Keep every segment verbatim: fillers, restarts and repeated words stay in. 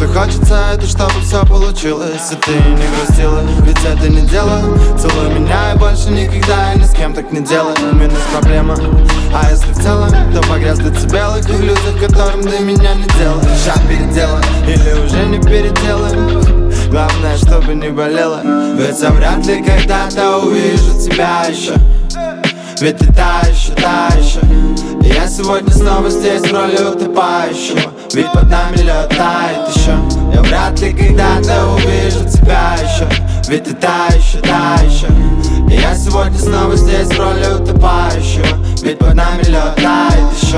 что хочется, это чтобы все получилось. И ты не грустила, ведь это не дело. Целуй меня и больше никогда я ни с кем так не делаю. Минус проблема, а если в целом, то погряз до белых и в людях, которым до меня не делаешь. Шаг переделан, или уже не переделаем. Главное, чтобы не болело. Ведь я вряд ли когда-то увижу тебя еще. Ведь ты та еще, та еще. И я сегодня снова здесь в роли утопающего. Ведь под нами лед тает еще. Я вряд ли когда-то увижу тебя еще. Ведь ты та еще, та еще. И я сегодня снова здесь в роли утопающего. Ведь под нами лед тает еще.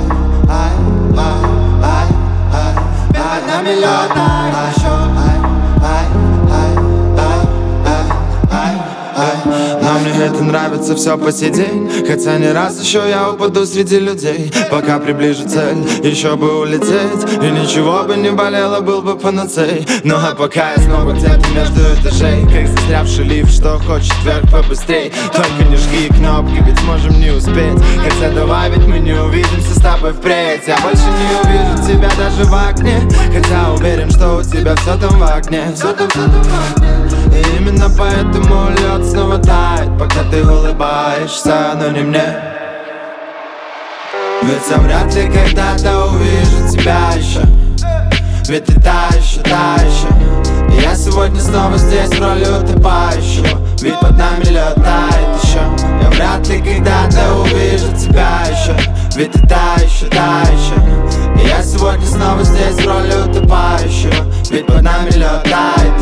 Под нами лед тает еще. Но мне это нравится все по сей день. Хотя не раз еще я упаду среди людей. Пока приближу цель, еще бы улететь. И ничего бы не болело, был бы панацей. Ну а пока я снова где-то между этажей, как застрявший лифт, что хочет вверх побыстрей. Только не жги кнопки, ведь можем не успеть. Хотя давай, ведь мы не увидимся с тобой впредь. Я больше не увижу тебя даже в окне. Хотя уверен, что у тебя все там в окне. Все там, все там в окне. И именно поэтому лед снова тает, пока ты улыбаешься, но не мне. Ведь я вряд ли когда-то увижу тебя еще. Ведь ты та еще, та еще. И я сегодня снова здесь в роли утопающего. Ведь под нами лед тает еще. Я вряд ли когда-то увижу тебя еще. Ведь ты та еще, та еще. И я сегодня снова здесь в роли утопающего. Ведь под нами лед тает